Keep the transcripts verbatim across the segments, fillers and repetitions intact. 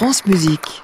France Musique.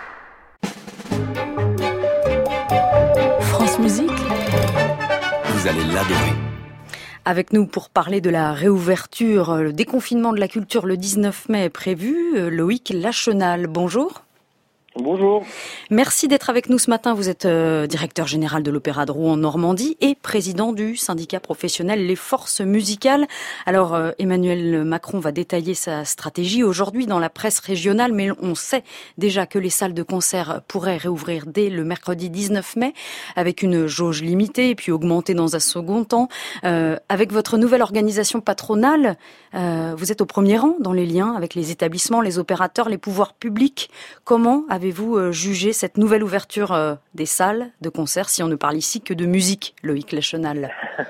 France Musique. Vous allez l'adorer. Avec nous pour parler de la réouverture, le déconfinement de la culture le dix-neuf mai est prévu, Loïc Lachenal. Bonjour. Bonjour. Merci d'être avec nous ce matin. Vous êtes euh, directeur général de l'Opéra de Rouen en Normandie et président du syndicat professionnel Les Forces Musicales. Alors euh, Emmanuel Macron va détailler sa stratégie aujourd'hui dans la presse régionale, mais on sait déjà que les salles de concert pourraient réouvrir dès le mercredi dix-neuf mai avec une jauge limitée et puis augmenter dans un second temps. Euh, avec votre nouvelle organisation patronale, euh, vous êtes au premier rang dans les liens avec les établissements, les opérateurs, les pouvoirs publics. Comment avez Avez-vous jugé cette nouvelle ouverture des salles de concert, si on ne parle ici que de musique, Loïc Lachenal?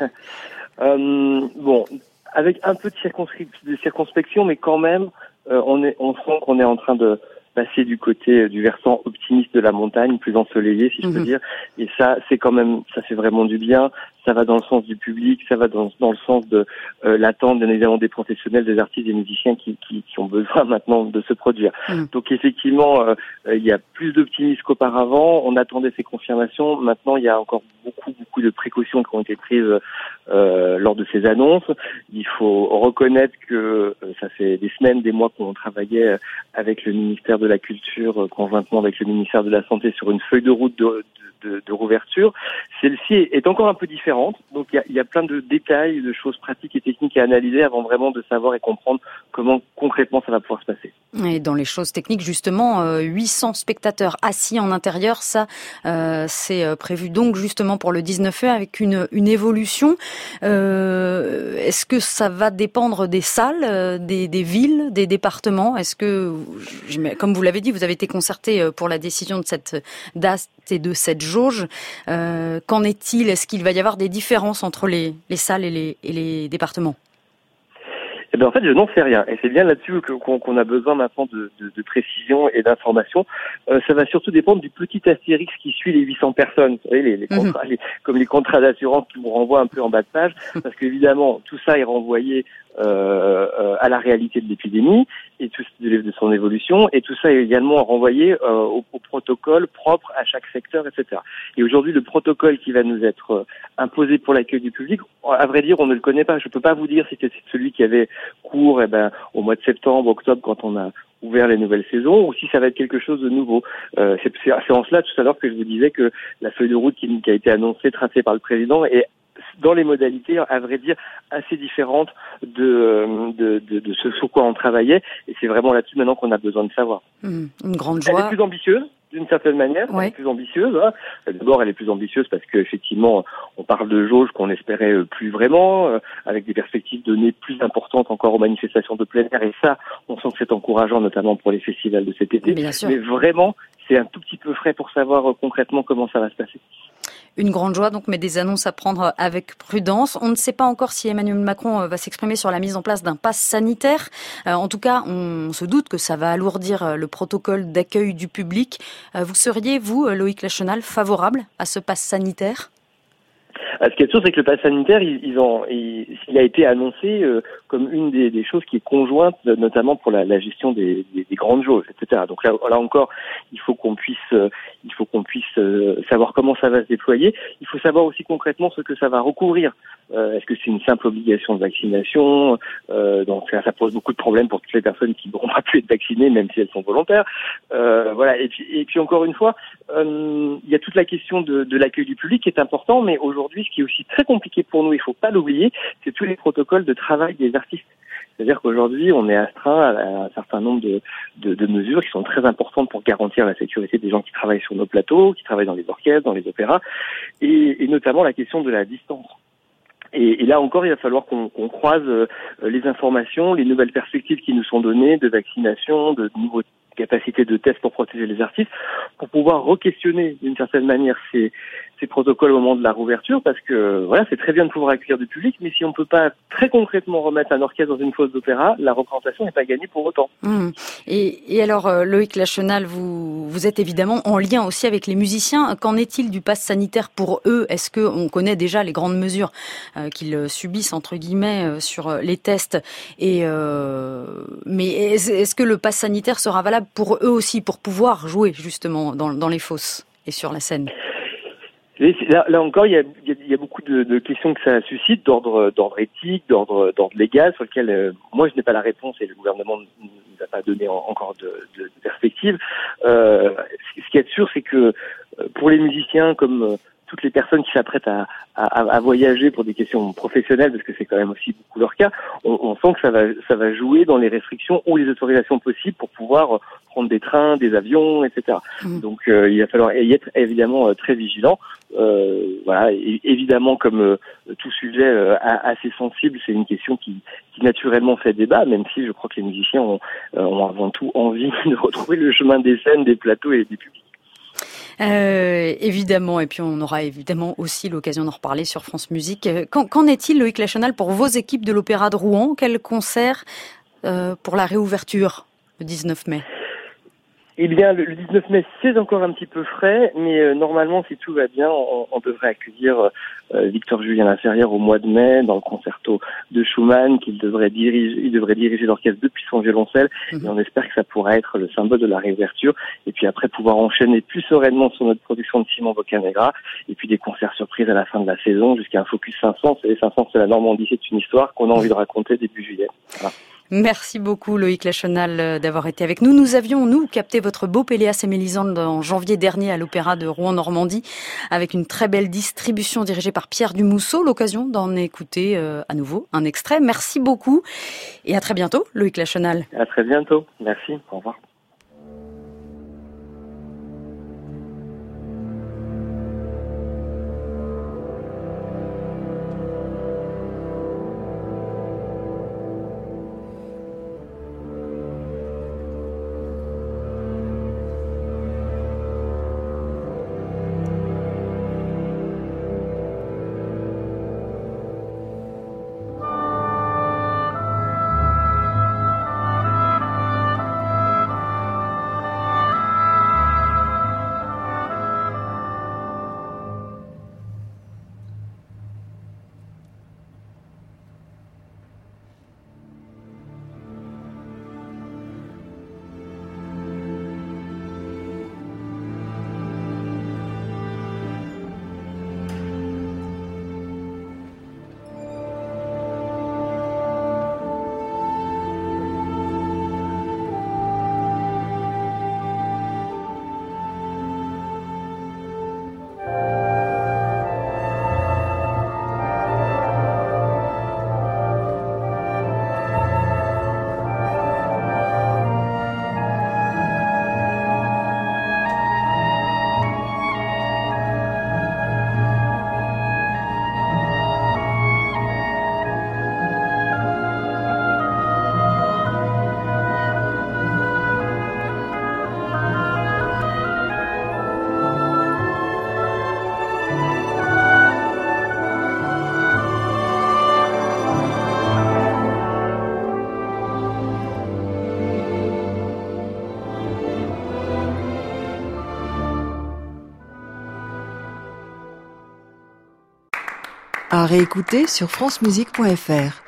euh, Bon, avec un peu de, circonscri- de circonspection, mais quand même, euh, on, est, on sent qu'on est en train de passer du côté du versant optimiste de la montagne, plus ensoleillé, si je peux mmh. dire. Et ça, c'est quand même, ça fait vraiment du bien. Ça va dans le sens du public, ça va dans, dans le sens de euh, l'attente, bien évidemment, des professionnels, des artistes, des musiciens qui, qui, qui ont besoin maintenant de se produire. Mmh. Donc effectivement, euh, il y a plus d'optimisme qu'auparavant. On attendait ces confirmations. Maintenant, il y a encore beaucoup, beaucoup de précautions qui ont été prises euh, lors de ces annonces. Il faut reconnaître que euh, ça fait des semaines, des mois qu'on travaillait avec le ministère de la Culture, euh, conjointement avec le ministère de la Santé, sur une feuille de route de, de, de, de rouverture. Celle-ci est encore un peu différente. Donc il y a, il y a plein de détails, de choses pratiques et techniques à analyser avant vraiment de savoir et comprendre comment concrètement ça va pouvoir se passer. Et dans les choses techniques, justement, euh, huit cents spectateurs assis en intérieur, ça euh, c'est prévu donc justement pour le dix-neuf mai avec une, une évolution. Euh, est-ce que ça va dépendre des salles, des, des villes, des départements? Est-ce que, comme vous l'avez dit, vous avez été concerté pour la décision de cette date et de cette jauge. Euh, qu'en est-il? Est-ce qu'il va y avoir des différences entre les, les salles et les, et les départements? Eh bien, en fait, je n'en sais rien. Et c'est bien là-dessus que, qu'on, qu'on a besoin maintenant de, de, de précision et d'information. Euh, ça va surtout dépendre du petit astérix qui suit les huit cents personnes. Vous savez, les, les contrats, mmh. les, comme les contrats d'assurance qui vous renvoient un peu en bas de page. Parce qu'évidemment, tout ça est renvoyé euh, euh, à la réalité de l'épidémie et tout, de son évolution. Et tout ça est également renvoyé euh, au, au protocole propre à chaque secteur, et cetera. Et aujourd'hui, le protocole qui va nous être euh, imposé pour l'accueil du public, à vrai dire, on ne le connaît pas. Je ne peux pas vous dire si c'était celui qui avait cours eh ben, au mois de septembre, octobre, quand on a ouvert les nouvelles saisons, ou si ça va être quelque chose de nouveau. Euh, c'est, c'est, c'est en cela, tout à l'heure, que je vous disais que la feuille de route qui, qui a été annoncée, tracée par le président, est dans les modalités, à vrai dire, assez différentes de, de, de, de ce sur quoi on travaillait. Et c'est vraiment là-dessus maintenant qu'on a besoin de savoir. Mmh, une grande joie. Elle est plus ambitieuse, d'une certaine manière. Ouais. Elle est plus ambitieuse. Hein. D'abord, elle est plus ambitieuse parce qu'effectivement, on parle de jauge qu'on espérait plus vraiment, euh, avec des perspectives données plus importantes encore aux manifestations de plein air. Et ça, on sent que c'est encourageant, notamment pour les festivals de cet été. Bien sûr. Mais vraiment, c'est un tout petit peu frais pour savoir euh, concrètement comment ça va se passer. Une grande joie, donc, mais des annonces à prendre avec prudence. On ne sait pas encore si Emmanuel Macron va s'exprimer sur la mise en place d'un pass sanitaire. Euh, en tout cas, on se doute que ça va alourdir le protocole d'accueil du public. Euh, vous seriez, vous, Loïc Lachenal, favorable à ce pass sanitaire ? Ce qui est sûr, c'est que le pass sanitaire, ils, ils ont, il, il a été annoncé euh, comme une des, des choses qui est conjointe, notamment pour la, la gestion des, des, des grandes jauges, et cetera. Donc là, là encore, il faut qu'on puisse, euh, il faut qu'on puisse euh, savoir comment ça va se déployer. Il faut savoir aussi concrètement ce que ça va recouvrir. Euh, est-ce que c'est une simple obligation de vaccination? euh, Donc ça, ça pose beaucoup de problèmes pour toutes les personnes qui n'auront pas pu être vaccinées, même si elles sont volontaires. Euh, voilà. Et puis, et puis encore une fois, euh, il y a toute la question de, de l'accueil du public qui est important, mais aujourd'hui, ce qui est aussi très compliqué pour nous, il ne faut pas l'oublier, c'est tous les protocoles de travail des artistes. C'est-à-dire qu'aujourd'hui, on est astreint à un certain nombre de, de, de mesures qui sont très importantes pour garantir la sécurité des gens qui travaillent sur nos plateaux, qui travaillent dans les orchestres, dans les opéras, et, et notamment la question de la distance. Et, et là encore, il va falloir qu'on, qu'on croise euh, les informations, les nouvelles perspectives qui nous sont données de vaccination, de nouveaux capacités de tests pour protéger les artistes, pour pouvoir re-questionner d'une certaine manière ces, ces protocoles au moment de la rouverture, parce que voilà, c'est très bien de pouvoir accueillir du public, mais si on ne peut pas très concrètement remettre un orchestre dans une fosse d'opéra, la représentation n'est pas gagnée pour autant. Mmh. Et, et alors, euh, Loïc Lachenal, vous, vous êtes évidemment en lien aussi avec les musiciens. Qu'en est-il du pass sanitaire pour eux? Est-ce qu'on connaît déjà les grandes mesures euh, qu'ils subissent, entre guillemets, euh, sur les tests? Et euh, mais est-ce, est-ce que le pass sanitaire sera valable pour eux aussi, pour pouvoir jouer justement dans, dans les fosses et sur la scène? Là, là encore, il y a, il y a beaucoup de, de questions que ça suscite, d'ordre, d'ordre éthique, d'ordre, d'ordre légal, sur lequel euh, moi je n'ai pas la réponse et le gouvernement ne nous a pas donné en, encore de, de, de perspective. Euh, ce qui est sûr, c'est que pour les musiciens, comme euh, toutes les personnes qui s'apprêtent à, à, à voyager pour des questions professionnelles, parce que c'est quand même aussi beaucoup leur cas, on, on sent que ça va, ça va jouer dans les restrictions ou les autorisations possibles pour pouvoir prendre des trains, des avions, et cetera. Mmh. Donc euh, il va falloir y être évidemment euh, très vigilant. Euh, voilà, et, évidemment, comme euh, tout sujet euh, assez sensible, c'est une question qui, qui naturellement fait débat, même si je crois que les musiciens ont, euh, ont avant tout envie de retrouver le chemin des scènes, des plateaux et des publics. Euh, évidemment, et puis on aura évidemment aussi l'occasion d'en reparler sur France Musique. Qu'en, qu'en est-il, Loïc Lachenal, pour vos équipes de l'Opéra de Rouen? Quel concert euh, pour la réouverture le dix-neuf mai? Eh bien, le dix-neuf mai, c'est encore un petit peu frais, mais euh, normalement, si tout va bien, on, on devrait accueillir euh, Victor Julien Laferrière au mois de mai dans le concerto de Schumann, qu'il devrait diriger, il devrait diriger l'orchestre depuis son violoncelle, mmh. et on espère que ça pourra être le symbole de la réouverture, et puis après pouvoir enchaîner plus sereinement sur notre production de Simon Boccanegra, et puis des concerts surprises à la fin de la saison, jusqu'à un Focus cinq cents, c'est les cinq cents, c'est la Normandie, c'est une histoire qu'on a envie de raconter début juillet. Voilà. Merci beaucoup Loïc Lachenal d'avoir été avec nous. Nous avions, nous, capté votre beau Péléas et Mélisande en janvier dernier à l'Opéra de Rouen-Normandie avec une très belle distribution dirigée par Pierre Dumousseau. L'occasion d'en écouter euh, à nouveau un extrait. Merci beaucoup et à très bientôt Loïc Lachenal. À très bientôt. Merci. Au revoir. À réécouter sur francemusique point f r.